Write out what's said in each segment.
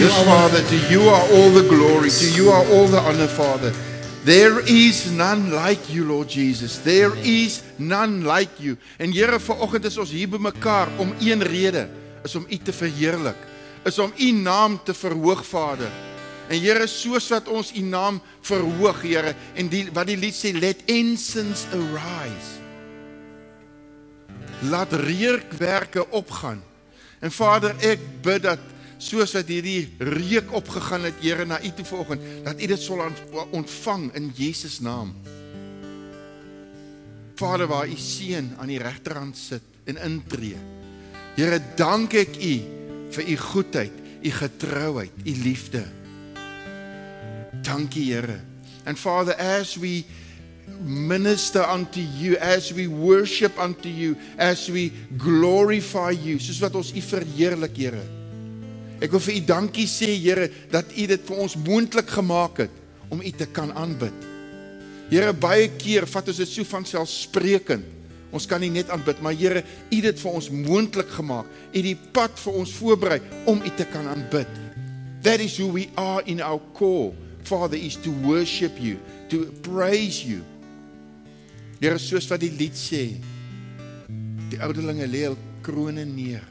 Yes, Father, to you are all the glory, to you are all the honor, Father. There is none like you, Lord Jesus. There is none like you. En Here, vanoggend is ons hier by mekaar om een rede, is om U te verheerlik, is om U naam te verhoog, Vader. En Here, soos wat ons U naam verhoog, Here, en wat die lied sê, let incense arise. Laat reukwerke opgaan. En Vader, ek bid dat soos wat hierdie reuk opgegaan het, Here, na U toe vanoggend, dat U dit sal ontvang in Jesus naam. Vader, waar U seun aan die regterhand sit en intree. Here, dank ek U vir U goedheid, U getrouheid, U liefde. Dankie, Here. And Father, as we minister unto you, as we worship unto you, as we glorify you, soos wat ons U verheerlik, Here. Ek wil vir U dankie sê, Here, dat U dit vir ons moontlik gemaak het, om U te kan aanbid. Here, baie keer vat ons dit so vanselfsprekend, ons kan nie net aanbid, maar Here, U dit vir ons moontlik gemaak, U die pad vir ons voorberei, om U te kan aanbid. That is who we are in our core, Father, is to worship you, to praise you. Here, soos wat die lied sê, die ouderlinge lê hul krone neer.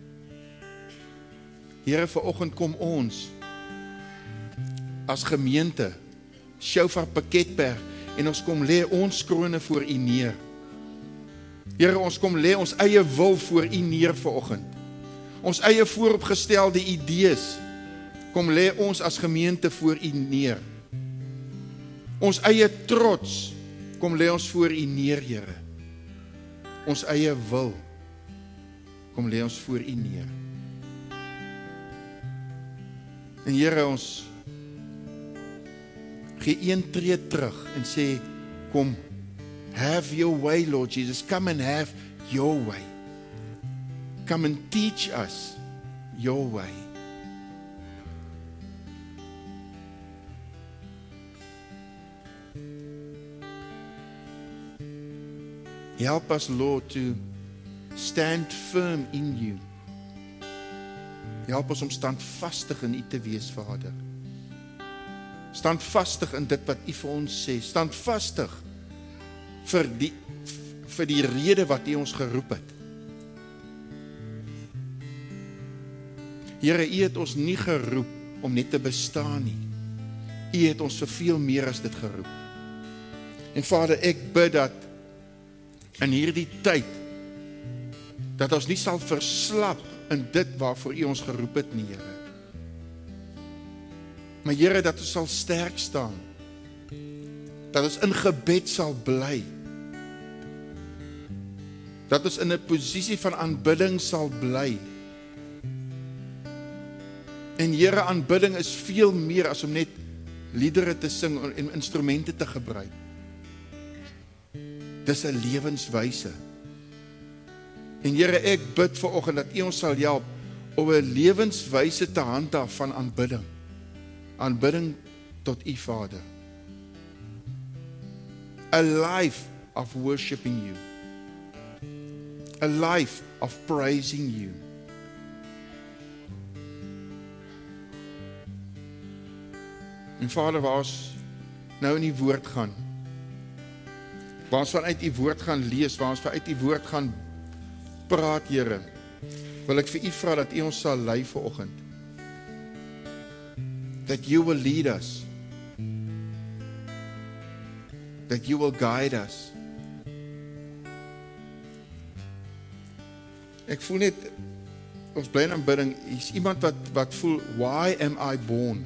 Here, vanoggend kom ons as gemeente, Shofar Pakketberg, en ons kom lê ons krone voor U neer. Here, ons kom lê ons eie wil voor U neer vanoggend. Ons eie vooropgestelde idees, kom lê ons as gemeente voor U neer. Ons eie trots, kom lê ons voor U neer, Here. Ons eie wil, kom lê ons voor U neer. En Here, ons gee een tree terug en sê, kom, have your way, Lord Jesus. Come and have your way. Come and teach us your way. Help us, Lord, to stand firm in you. Help ons om standvastig in U te wees, Vader. Standvastig in dit wat U vir ons sê. Standvastig vir die rede wat U ons geroep het. Here, U het ons nie geroep om net te bestaan nie. U het ons vir veel meer as dit geroep. En Vader, ek bid dat in hierdie tyd, dat ons nie sal verslap in dit waarvoor U ons geroep het nie, Here. Maar Here, dat ons sal sterk staan, dat ons in gebed sal bly, dat ons in 'n posisie van aanbidding sal bly. En Here, aanbidding is veel meer as om net liedere te sing en instrumente te gebruik. Dis 'n lewenswyse. En Here, ek bid vanoggend dat U ons sal help om 'n lewenswyse te handhaaf van aanbidding. Aanbidding tot U, Vader. A life of worshiping you. A life of praising you. En Vader, waar ons nou in die woord gaan, waar ons vanuit U woord gaan lees, waar ons vanuit U woord gaan praat, Here, wil ek vir U vra dat U ons sal lei vanoggend. That you will lead us. That you will guide us. Ek voel net, ons bly in aanbidding, is iemand wat voel, why am I born?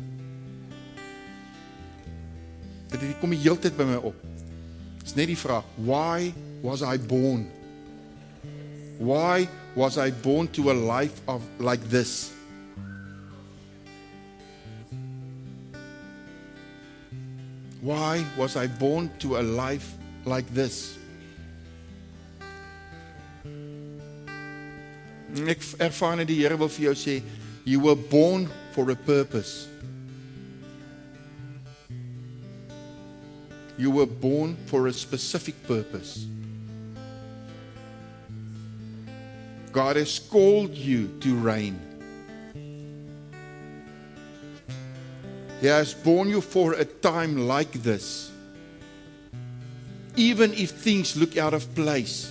Dit kom die hele tyd by my op. Dit is net die vraag, why was I born? Why was I born to a life of like this? Why was I born to a life like this? Ek ervaar net die Here wil vir jou sê, you were born for a purpose. You were born for a specific purpose. God has called you to reign. He has born you for a time like this. Even if things look out of place.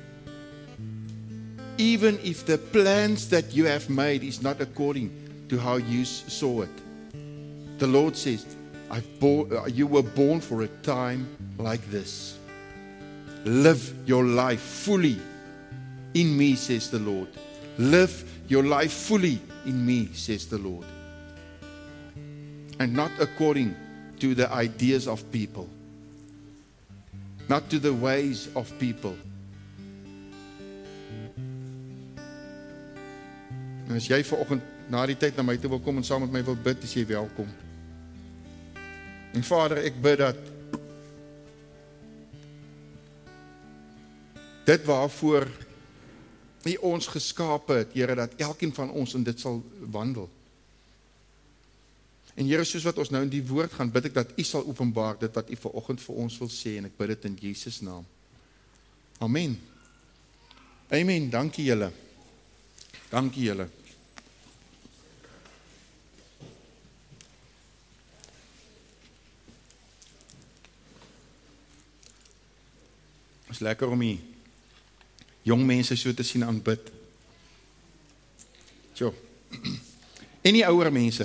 Even if the plans that you have made is not according to how you saw it. The Lord says, you were born for a time like this. Live your life fully in me, says the Lord. Live your life fully in me, says the Lord. And not according to the ideas of people. Not to the ways of people. En as jy vanoggend na die tyd na my toe wil kom en saam met my wil bid, is jy welkom. En Vader, ek bid dat dit waarvoor U ons geskape het, Here, dat elkeen van ons in dit sal wandel. En Here, soos wat ons nou in die woord gaan, bid ek dat U sal openbaar dit wat U vanoggend vir ons wil sê, en ek bid dit in Jesus naam. Amen. Amen, dankie julle. Dankie julle. Het is lekker om die jong mense so te sien aanbid. So. En die ouer mense.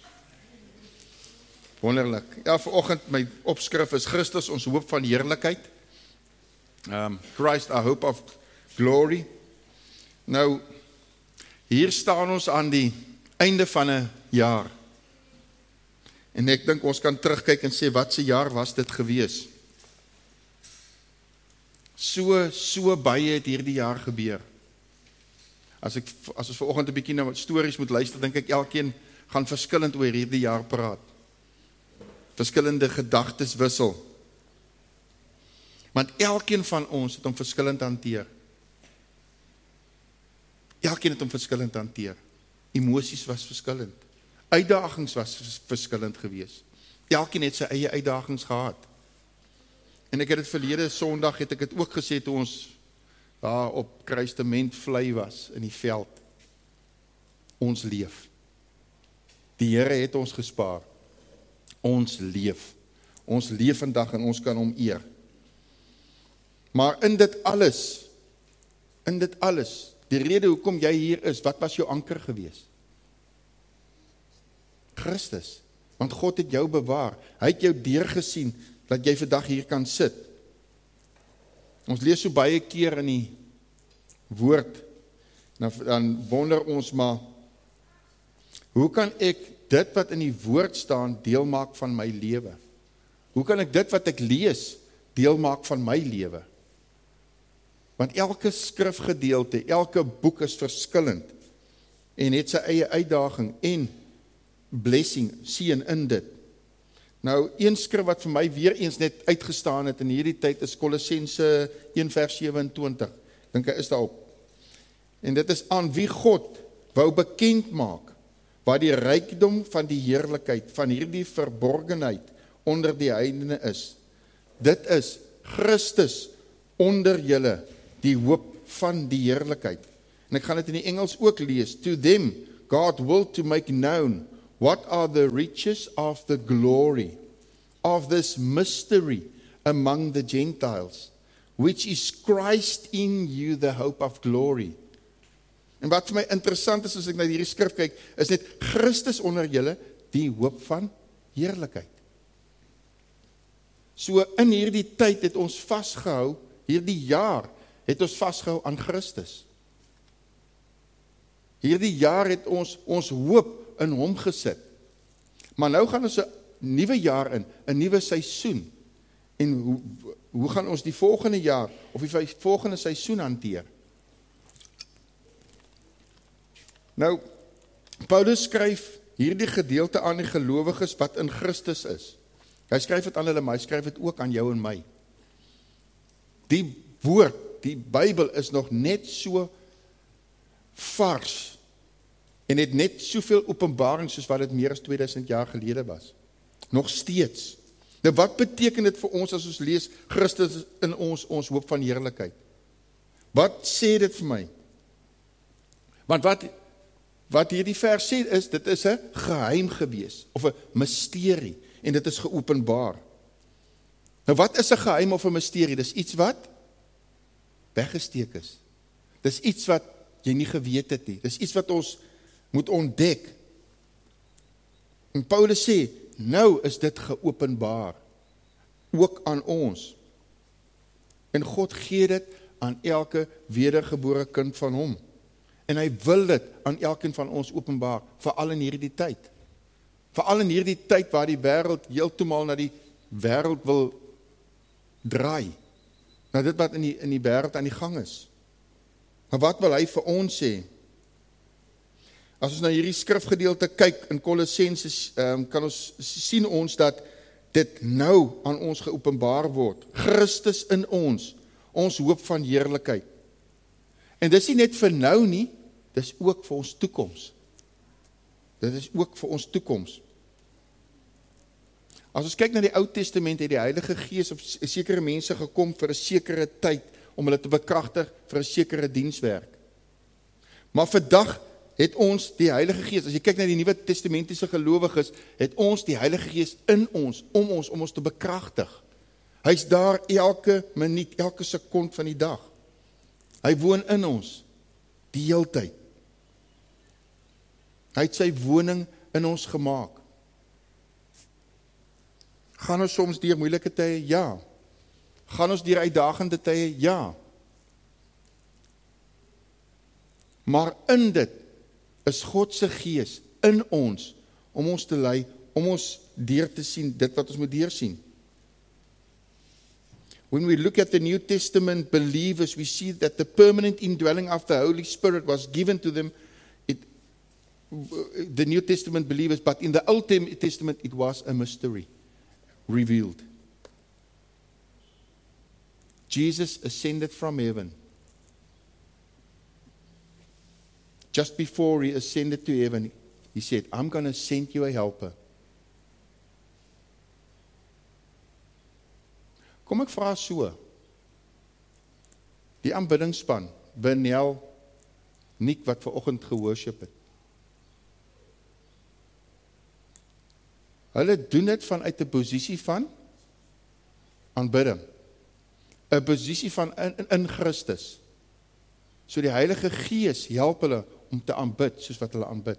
Wonderlik. Ja, vanoggend my opskrif is Christus ons hoop van heerlikheid. Christ our hope of glory. Nou, hier staan ons aan die einde van 'n jaar. En ek dink ons kan terugkyk en sê, wat se jaar was dit gewees? So baie het hierdie jaar gebeur. As ons vanoggend 'n bietjie na stories moet luister, dink ek elkeen gaan verskillend oor hierdie jaar praat. Verskillende gedagtes wissel. Want elkeen van ons het hom verskillend hanteer. Elkeen het hom verskillend hanteer. Emosies was verskillend. Uitdagings was verskillend geweest. Elkeen het sy eie uitdagings gehad. En ek het dit verlede Sondag het ek dit ook gesê toe ons daar op Kruistement vlei was in die veld. Ons leef. Die Here het ons gespaar. Ons leef. Ons leef vandag en ons kan hom eer. Maar in dit alles, die rede hoekom jy hier is, wat was jou anker gewees? Christus. Want God het jou bewaar. Hy het jou deurgesien dat jy vandag hier kan sit. Ons lees so baie keer in die woord, dan wonder ons maar, hoe kan ek dit wat in die woord staan deel maak van my lewe? Hoe kan ek dit wat ek lees deel maak van my lewe? Want elke skrifgedeelte, elke boek is verskillend en het sy eie uitdaging en blessing, seën in dit. Nou, een skrif wat vir my weer eens net uitgestaan het in hierdie tyd is Kolossense 1 vers 27. Dink hy is daarop. En dit is aan wie God wou bekend maak wat die rykdom van die heerlikheid, van hierdie verborgenheid onder die heidene is. Dit is Christus onder julle, die hoop van die heerlikheid. En ek gaan dit in die Engels ook lees. To them, God will to make known what are the riches of the glory of this mystery among the Gentiles, which is Christ in you, the hope of glory. En wat vir my interessant is as ek na hierdie skrif kyk, is net Christus onder julle, die hoop van heerlikheid. So in hierdie tyd het ons vasgehou, hierdie jaar het ons vasgehou aan Christus. Hierdie jaar het ons hoop in hom gesit. Maar nou gaan ons 'n nuwe jaar in, 'n nuwe seisoen. En hoe gaan ons die volgende jaar of die volgende seisoen hanteer? Nou, Paulus skryf hierdie gedeelte aan die gelowiges wat in Christus is. Hy skryf dit aan hulle, maar hy skryf dit ook aan jou en my. Die woord, die Bybel is nog net so vars en het net soveel openbaring soos wat dit meer as 2000 jaar gelede was. Nog steeds. Nou wat beteken dit vir ons as ons lees Christus in ons hoop van heerlikheid? Wat sê dit vir my? Want wat hierdie vers sê is, dit is 'n geheim gewees, of 'n misterie, en dit is geopenbaar. Nou wat is 'n geheim of 'n misterie? Dis iets wat weggesteek is. Dis iets wat jy nie geweet het nie. Dis iets wat ons moet ontdek. En Paulus sê, nou is dit geopenbaar, ook aan ons. En God gee dit aan elke wedergebore kind van hom. En hy wil dit aan elkeen van ons openbaar, veral in hierdie tyd. Veral in hierdie tyd waar die wêreld heeltemal na die wêreld wil draai. Na dit wat in die wêreld aan die gang is. Maar wat wil hy vir ons sê? As ons na hierdie skrifgedeelte kyk in Kolossense, kan ons sien ons dat dit nou aan ons geopenbaar word. Christus in ons hoop van heerlikheid. En dis nie net vir nou nie, dis ook vir ons toekoms. Dit is ook vir ons toekoms. As ons kyk na die Ou Testament, het die Heilige Gees op sekere mense gekom vir 'n sekere tyd, om hulle te bekragtig vir 'n sekere dienswerk. Maar vandag het ons die Heilige Gees, as jy kyk na die Nuwe Testamentiese gelowiges, het ons die Heilige Gees in ons, om ons te bekragtig. Hy's daar elke minuut, elke sekond van die dag. Hy woon in ons, die heeltyd. Hy het sy woning in ons gemaak. Gaan ons soms deur moeilike tye? Ja. Gaan ons deur uitdagende tye? Ja. Maar in dit is God se Gees in ons, om ons te lei, om ons deur te sien, dit wat ons moet deursien. When we look at the New Testament believers, we see that the permanent indwelling of the Holy Spirit was given to them, the New Testament believers, but in the Old Testament it was a mystery, revealed. Jesus ascended from heaven. Just before he ascended to heaven, he said, I'm going to send you a helper. Kom ek vra so, die aanbiddingspan, Benel, Nick wat vanoggend geworship het. Hulle doen dit vanuit 'n posisie van aanbidding. 'n Posisie van in Christus. So die Heilige Gees help hulle om te aanbid soos wat hulle aanbid.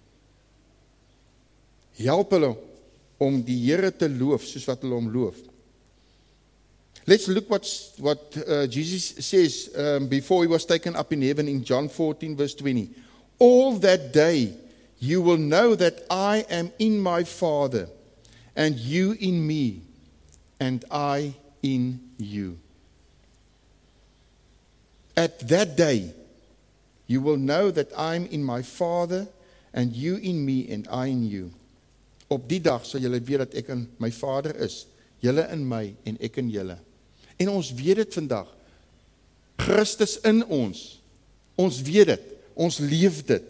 Help hulle om die Here te loof soos wat hulle hom loof. Let's look what Jesus says before he was taken up in heaven in John 14 verse 20. All that day you will know that I am in my Father, and you in me, and I in you. At that day, you will know that I'm in my Father, and you in me, and I in you. Op die dag sal julle weet dat ek in my Vader is, julle in my, en ek in julle. En ons weet dit vandag. Christus in ons. Ons weet dit. Ons leef dit.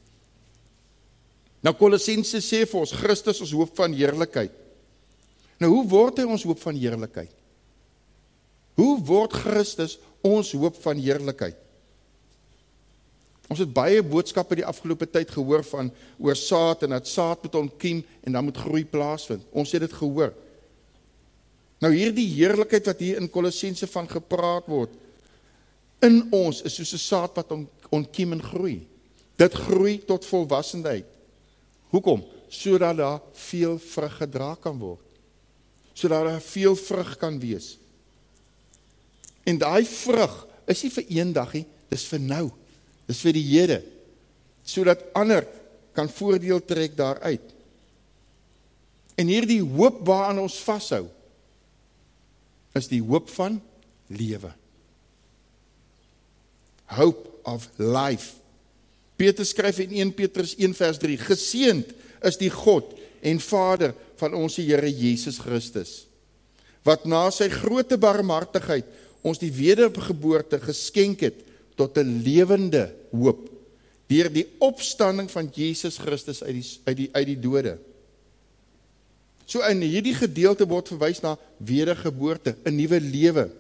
Nou Kolossense sê vir ons, Christus ons hoop van heerlikheid. Nou hoe word hy ons hoop van heerlikheid? Hoe word Christus ons hoop van heerlikheid? Ons het baie boodskappe die afgelope tyd gehoor van oor saad en dat saad moet ontkiem en dan moet groei plaasvind. Ons het dit gehoor. Nou hierdie heerlikheid wat hier in Kolossense van gepraat word, in ons is soos 'n saad wat ontkiem en groei. Dit groei tot volwassenheid. Hoekom? Sodat daar veel vrug gedra kan word. Sodat daar veel vrug kan wees. En daai vrug is nie vir eendag nie, dis vir nou. Dis vir die Here. Sodat ander kan voordeel trek daaruit. En hierdie hoop waaraan ons vashou, is die hoop van lewe. Hope of life. Petrus skryf in 1 Petrus 1 vers 3, geseënd is die God en Vader van ons Here Jesus Christus, wat na sy groote barmhartigheid ons die wedergeboorte geskenk het tot 'n lewende hoop, deur die opstanding van Jesus Christus uit die dode. So in hierdie gedeelte word verwys na wedergeboorte, 'n nuwe lewe,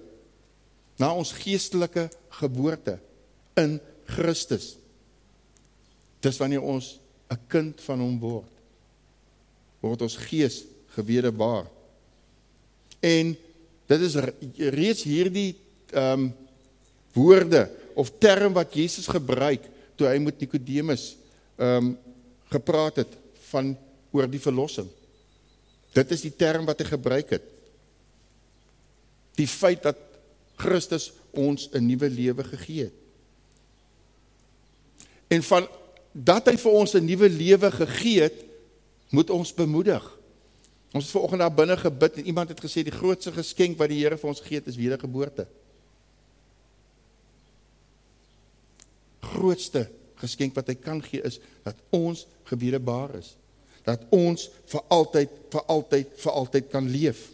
na ons geestelike geboorte in Christus. Dis wanneer ons 'n kind van hom word ons gees gewederbaar. En dit is reeds hierdie woorde of term wat Jesus gebruik toe hy met Nikodemus gepraat het oor die verlossing. Dit is die term wat hy gebruik het. Die feit dat Christus ons 'n nuwe lewe gegee het. En van dat hy vir ons 'n nuwe lewe gegee het, moet ons bemoedig. Ons het vanoggend daar binne gebid en iemand het gesê die grootste geskenk wat die Here vir ons gegee het is wedergeboorte. Grootste geskenk wat hy kan gee is dat ons gewederbaar is. Dat ons vir altyd kan leef.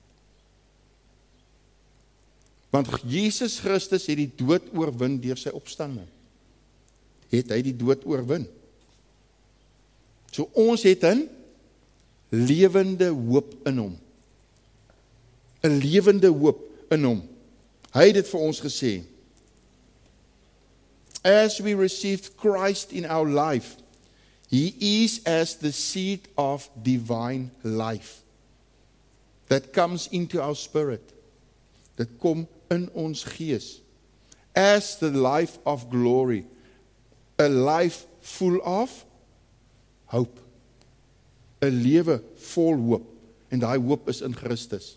Want Jesus Christus het die dood oorwin deur sy opstanding. Het hy die dood oorwin. So ons het 'n lewende hoop in hom. 'n lewende hoop in hom. Hy het dit vir ons gesê. As we received Christ in our life, he is as the seed of divine life that comes into our spirit. Dit kom in ons gees. As the life of glory, a life full of hope. 'n lewe vol hoop, en daai hoop is in Christus.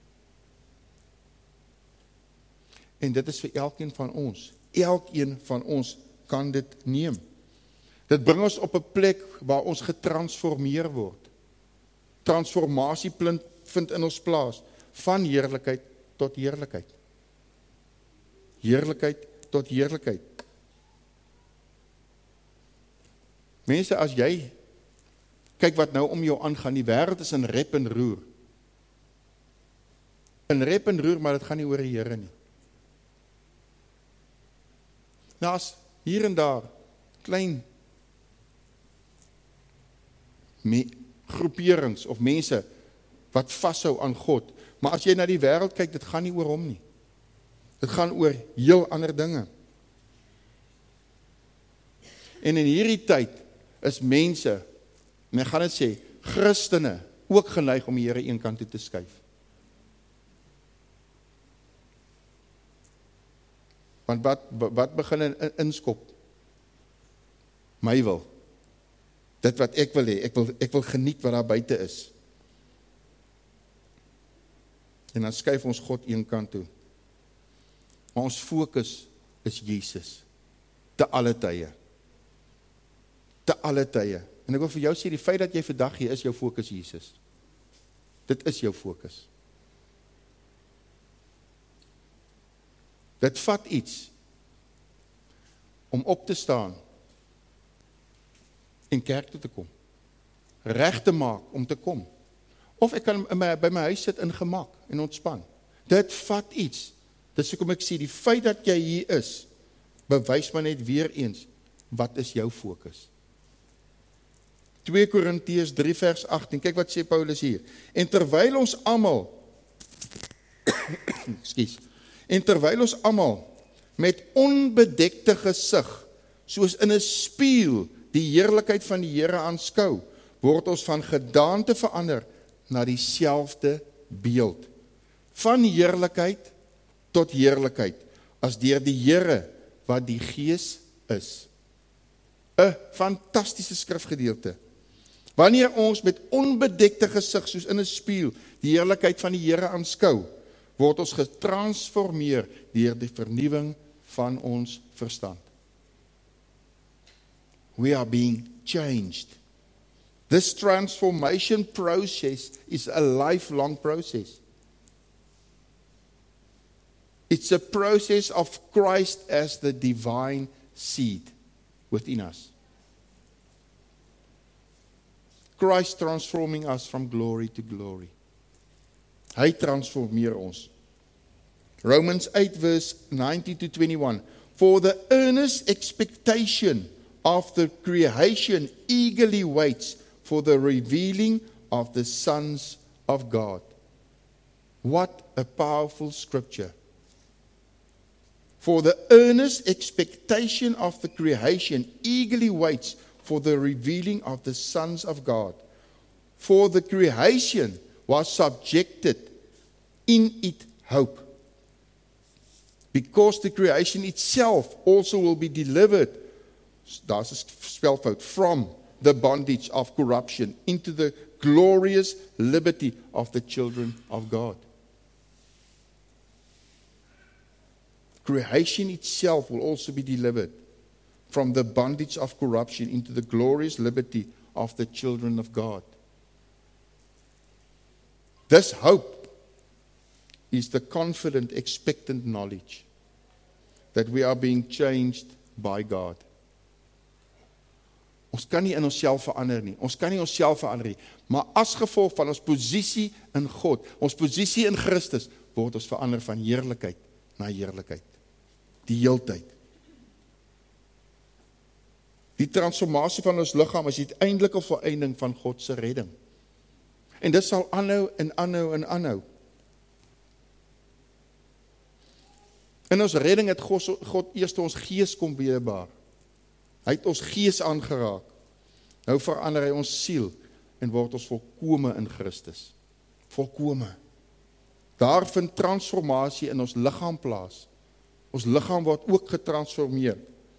En dit is vir elkeen van ons. Elkeen van ons kan dit neem. Dit bring ons op 'n plek waar ons getransformeer word. Transformasie vind in ons plaas, van heerlikheid tot heerlikheid. Heerlikheid tot heerlikheid. Mense, as jy kyk wat nou om jou aangaan, die wêreld is in rep en roer. In rep en roer, maar dit gaan nie oor die Here nie. Nou as hier en daar klein groeperings of mense wat vashou aan God, maar as jy na die wêreld kyk, dit gaan nie oor hom nie. Dit gaan oor heel ander dinge. En in hierdie tyd is mense, en ek gaan dit sê, Christene ook geneig om die Here een kant toe te skuif. Want wat begin inskop? My wil. Dit wat ek wil hê, ek wil geniet wat daar buite is. En dan skuif ons God een kant toe. Maar ons fokus is Jesus. Te alle tye. Te alle tye. En ek wil vir jou sê, die feit dat jy vandag hier is, jou fokus Jesus. Dit is jou fokus. Dit vat iets om op te staan en kerk toe te kom. Reg te maak om te kom. Of ek kan by my huis sit in gemak en ontspan. Dit vat iets. Dis hoekom ek sê, die feit dat jy hier is, bewys maar net weer eens, wat is jou fokus? 2 Korintiërs 3 vers 18, kyk wat sê Paulus hier. En terwyl ons almal met onbedekte gesig, soos in 'n spieël die heerlikheid van die Here aanskou, word ons van gedaante verander na dieselfde beeld. Van heerlikheid tot heerlikheid, as deur die Here wat die Gees is. 'n fantastiese skrifgedeelte. Wanneer ons met onbedekte gesig, soos in 'n spieël, die heerlikheid van die Here aanskou, word ons getransformeer deur die vernuwing van ons verstand. We are being changed. This transformation process is a lifelong process. It's a process of Christ as the divine seed within us. Christ transforming us from glory to glory. Hy transformeer ons. Romans 8 verse 19 to 21. For the earnest expectation of the creation eagerly waits for the revealing of the sons of God. What a powerful scripture. For the earnest expectation of the creation eagerly waits for the revealing of the sons of God. For the creation was subjected in it hope. Because the creation itself also will be delivered, daar's 'n spelfout, from the bondage of corruption into the glorious liberty of the children of God. Creation itself will also be delivered from the bondage of corruption into the glorious liberty of the children of God. This hope is the confident, expectant knowledge that we are being changed by God. Ons kan nie in onsself verander nie. Ons kan nie onsself verander nie. Maar as gevolg van ons posisie in God, ons posisie in Christus, word ons verander van heerlikheid na heerlikheid. Die heeltyd. Die transformasie van ons liggaam is die uiteindelike volëinding van God se redding. En dit sal aanhou en aanhou en aanhou. In ons redding het God eers ons gees kom weerbaar. Hy het ons gees aangeraak. Nou verander hy ons siel en word ons volkome in Christus. Volkome. Daar vind transformasie in ons liggaam plaas. Ons liggaam word ook getransformeer.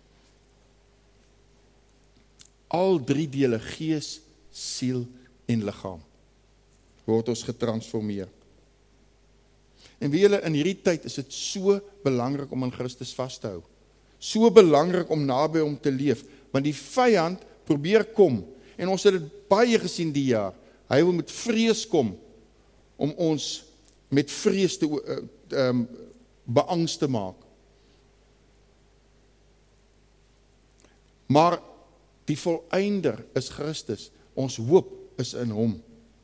Al drie dele, gees, siel en liggaam, word ons getransformeer. En weet julle, in hierdie tyd is dit so belangrik om in Christus vas te hou. So belangrik om naby hom te leef, want die vyand probeer kom, en ons het dit baie gesien die jaar. Hy wil met vrees kom, om ons met vrees te beangst te maak. Maar die volëinder is Christus, ons hoop is in hom.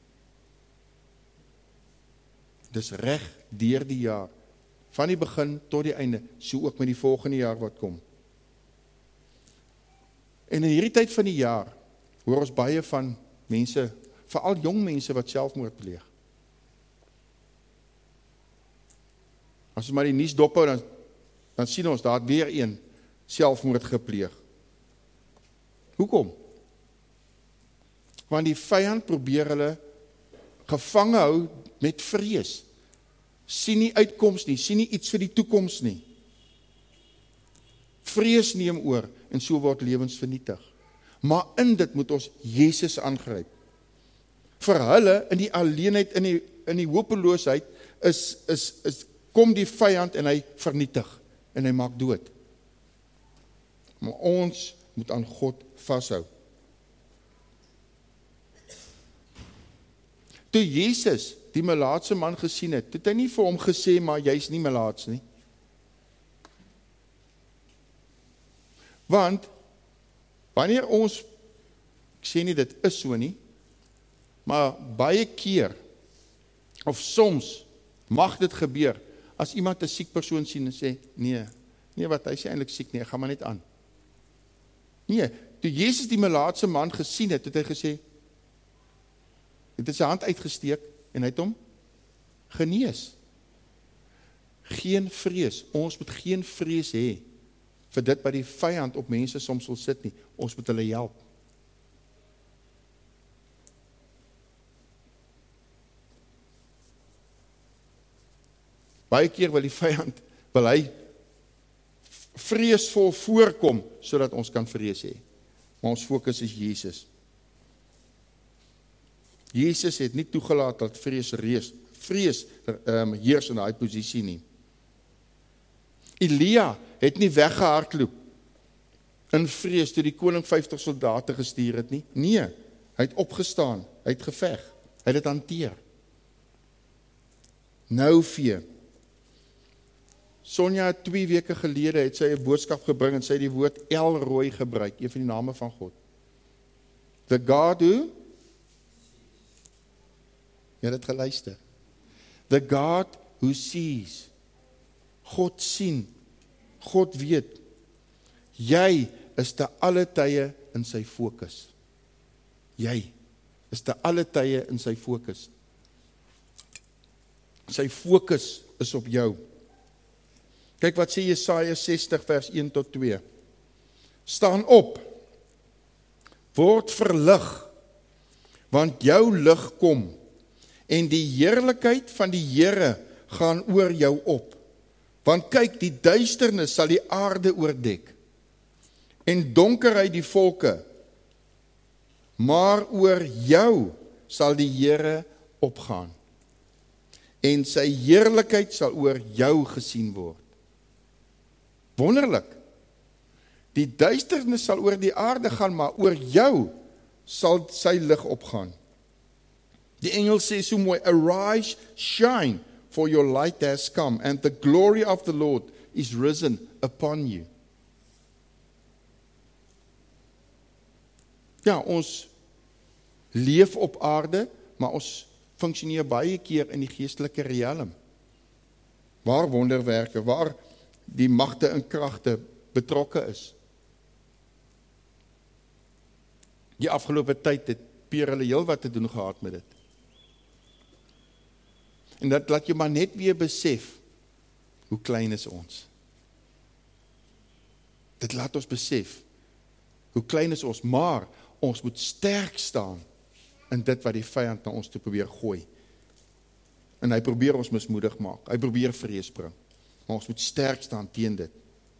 Dis reg deur die jaar, van die begin tot die einde, so ook met die volgende jaar wat kom. En in hierdie tyd van die jaar, hoor ons baie van mense, veral jong mense wat selfmoord pleeg. As ons maar die nuus dophou, dan sien ons, daar het weer een selfmoord gepleeg. Hoekom? Want die vyand probeer hulle gevange hou met vrees. Sien nie uitkoms nie, sien nie iets vir die toekoms nie. Vrees neem oor en so word lewens vernietig. Maar in dit moet ons Jesus aangryp. Vir hulle in die alleenheid, in die hopeloosheid kom die vyand en hy vernietig en hy maak dood. Maar ons moet aan God vashou. Toe Jesus die melaatse man gesien het hy nie vir hom gesê, maar jy's nie melaats nie. Want, wanneer ons, ek sê nie dit is so nie, maar baie keer, of soms, mag dit gebeur, as iemand 'n siek persoon sien en sê, nee wat, hy is eintlik siek nie, ek gaan maar net aan. Nee, toe Jesus die melaatse man gesien het hy gesê, het sy hand uitgesteek, en hy het hom genees. Geen vrees, ons moet geen vrees hê, vir dit wat die vyand op mense soms wil sit nie, ons moet hulle help. Baie keer wil die vyand, wil hy vreesvol voorkom, sodat ons kan vrees hê. Maar ons fokus is Jesus. Jesus het nie toegelaat dat vrees heers in daai posisie nie. Elia het nie weggehardloop in vrees toe die koning 50 soldate gestuur het nie. Nee, hy het opgestaan, hy het geveg, hy het dit hanteer. Nou vee. Sonja 2 weke gelede het sy 'n boodskap gebring en sy het die woord El Roi gebruik, een van die name van God. The God who? Jy het geluister. The God who sees. God sien. God weet. Jy is te alle tye in sy fokus. Jy is te alle tye in sy fokus. Sy fokus is op jou. Kyk wat sê Jesaja 60 vers 1 tot 2. Staan op, word verlig, want jou lig kom, en die heerlikheid van die Here gaan oor jou op. Want kyk, die duisternis sal die aarde oordek, en donkerheid die volke, maar oor jou sal die Here opgaan, en sy heerlikheid sal oor jou gesien word. Wonderlik, die duisternis sal oor die aarde gaan, maar oor jou sal sy lig opgaan. Die engel sê so mooi, arise, shine, for your light has come, and the glory of the Lord is risen upon you. Ja, ons leef op aarde, maar ons funksioneer baie keer in die geestelike riekelm. Waar wonderwerke, waar die magte en kragte betrokke is. Die afgelope tyd het Pierre hulle heel wat te doen gehad met dit. En dat laat jy maar net weer besef, hoe klein is ons. Dit laat ons besef, hoe klein is ons, maar ons moet sterk staan in dit wat die vyand na ons toe probeer gooi. En hy probeer ons mismoedig maak, hy probeer vrees bring, maar ons moet sterk staan teen dit.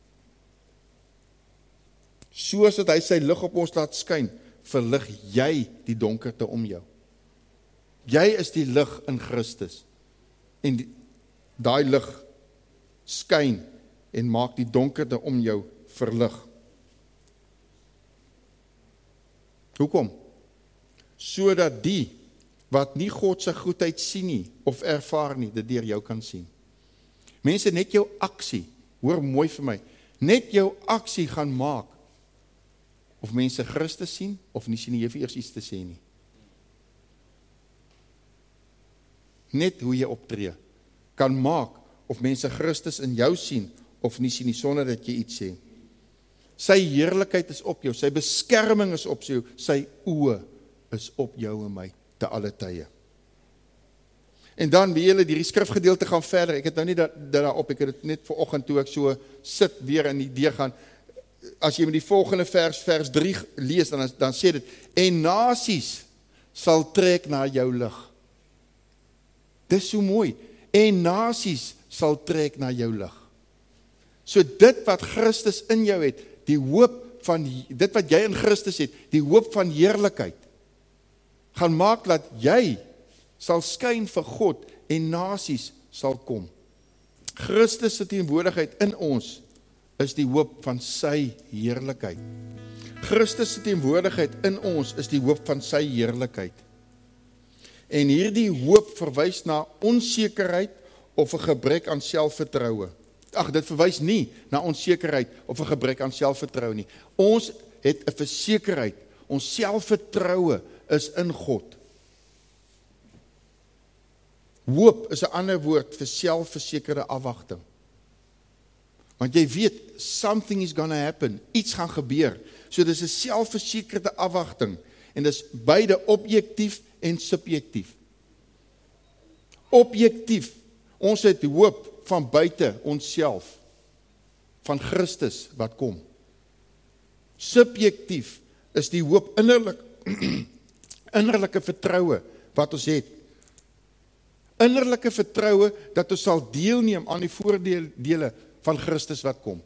Soos dat hy sy lig op ons laat skyn, verlig jy die donkerte om jou. Jy is die lig in Christus. En daai lig skyn en maak die donkerte om jou verlig. Hoekom? Sodat die wat nie God se goedheid sien nie of ervaar nie, dit deur jou kan sien. Mense, net jou aksie, hoor mooi vir my, net jou aksie gaan maak of mense Christus sien of nie sien nie, jy vir eers iets te sê nie. Net hoe jy optree kan maak of mense Christus in jou sien of nie sien nie, sonder dat jy iets sê. Sy heerlikheid is op jou, sy beskerming is op jou, sy oë is op jou en my te alle tye. En dan wie julle die skrifgedeelte gaan verder, ek het nou nie daarop, ek het dit net vanoggend toe ek so sit weer in die idee gaan, as jy met die volgende vers 3 lees, dan sê dit, en nasies sal trek na jou lig. Dis so mooi, en nasies sal trek na jou lig. So dit wat Christus in jou het, die hoop van, dit wat jy in Christus het, die hoop van heerlikheid, gaan maak dat jy sal skyn vir God en nasies sal kom. Christus se teenwoordigheid in ons is die hoop van sy heerlikheid. Christus se teenwoordigheid in ons is die hoop van sy heerlikheid. En hierdie hoop verwys na onsekerheid of 'n gebrek aan selfvertroue. Ag, dit verwys nie na onsekerheid of 'n gebrek aan selfvertroue nie. Ons het 'n versekerheid, ons selfvertroue is in God. Hoop is 'n ander woord vir selfversekerde afwagting. Want jy weet, something is gonna happen, iets gaan gebeur. So dis 'n selfversekerde afwagting en dis beide objektief en subjektief. Objektief, ons het hoop van buite onsself, van Christus wat kom. Subjektief is die hoop innerlike vertroue wat ons het. Innerlike vertroue dat ons sal deelneem aan die voordele van Christus wat kom.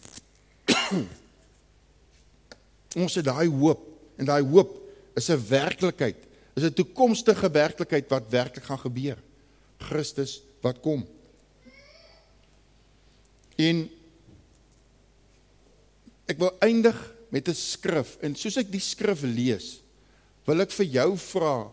Ons het daai hoop, en daai hoop is 'n werklikheid, is 'n toekomstige werklikheid wat werklik gaan gebeur. Christus wat kom. En ek wil eindig met 'n skrif, en soos ek die skrif lees, wil ek vir jou vra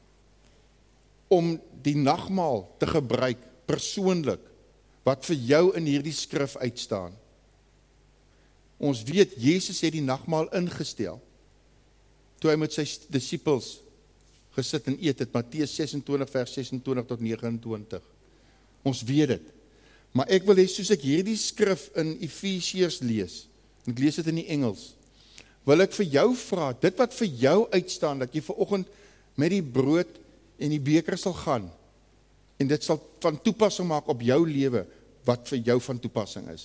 om die nagmaal te gebruik persoonlik, wat vir jou in hierdie skrif uitstaan. Ons weet, Jesus het die nagmaal ingestel, toe hy met sy disippels gesit en eet het, Matteus 26 vers 26 tot 29. Ons weet dit. Maar ek wil hê, soos ek hierdie skrif in Efesiërs lees, en ek lees dit in die Engels, wil ek vir jou vra, dit wat vir jou uitstaan, dat jy vanoggend met die brood en die beker sal gaan, en dit sal van toepassing maak op jou lewe, wat vir jou van toepassing is.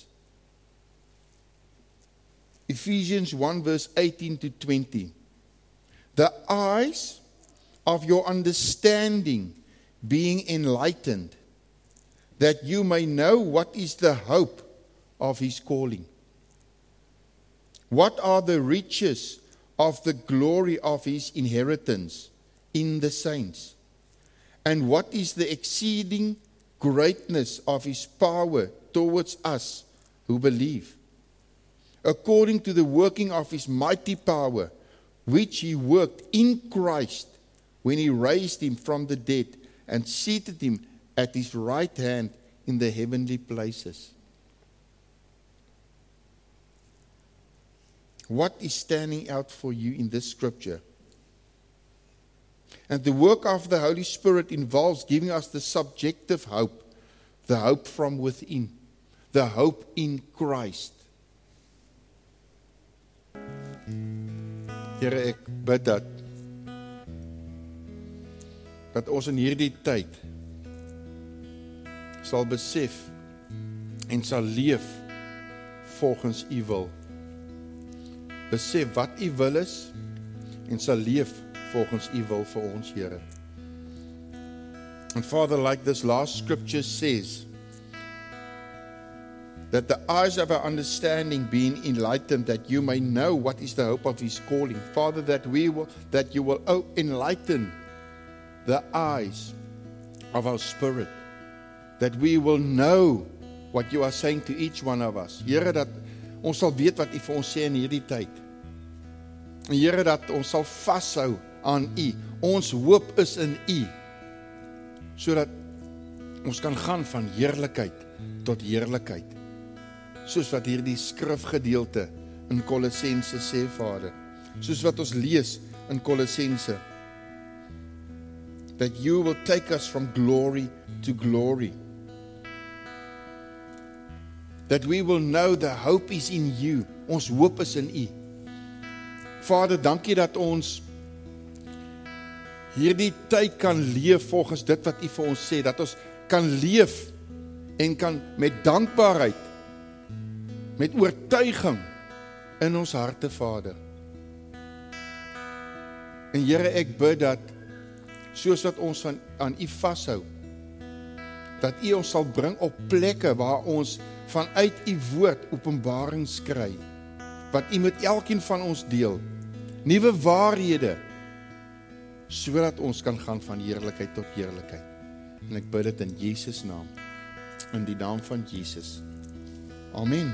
Ephesians 1 verse 18 to 20. The eyes of your understanding being enlightened, that you may know what is the hope of his calling. What are the riches of the glory of his inheritance in the saints? And what is the exceeding greatness of his power towards us who believe? According to the working of his mighty power, which he worked in Christ when he raised him from the dead and seated him at his right hand in the heavenly places. What is standing out for you in this scripture? And the work of the Holy Spirit involves giving us the subjective hope, the hope from within, the hope in Christ. Here, ek bid dat ons in hierdie tyd sal besef en sal leef volgens u wil. Besef wat u wil is en sal leef volgens u wil vir ons, Here. And Father, like this last scripture says, that the eyes of our understanding being enlightened, that you may know what is the hope of his calling. Father, that you will enlighten the eyes of our spirit, that we will know what you are saying to each one of us. Here, dat ons sal weet wat u vir ons sê in hierdie tyd. En Here, dat ons sal vashou aan u. Ons hoop is in u, sodat ons kan gaan van heerlikheid tot heerlikheid. Soos wat hierdie skrifgedeelte in Kolossense sê, Vader. Soos wat ons lees in Kolossense. That you will take us from glory to glory. That we will know the hope is in you. Ons hoop is in u. Vader, dankie dat ons hierdie tyd kan leef volgens dit wat u vir ons sê. Dat ons kan leef en kan met dankbaarheid, met oortuiging in ons harte, Vader. En Here, ek bid dat soos wat ons aan u vashou, dat u ons sal bring op plekke waar ons vanuit u woord openbarings kry, wat u met elkeen van ons deel, nuwe waarhede, sodat ons kan gaan van heerlikheid tot heerlikheid. En ek bid dit in Jesus naam, in die naam van Jesus. Amen.